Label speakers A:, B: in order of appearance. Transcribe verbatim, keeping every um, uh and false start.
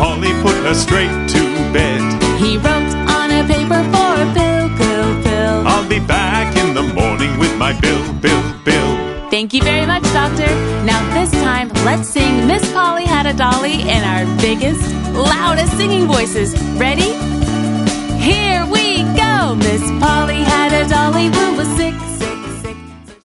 A: Polly put her straight to bed.
B: He wrote on a paper for Bill, Bill, Bill.
A: I'll be back in the morning with my bill, bill, bill.
B: Thank you very much, Doctor. Now this time, let's sing Miss Polly Had a Dolly in our biggest, loudest singing voices. Ready? Here we go! Miss Polly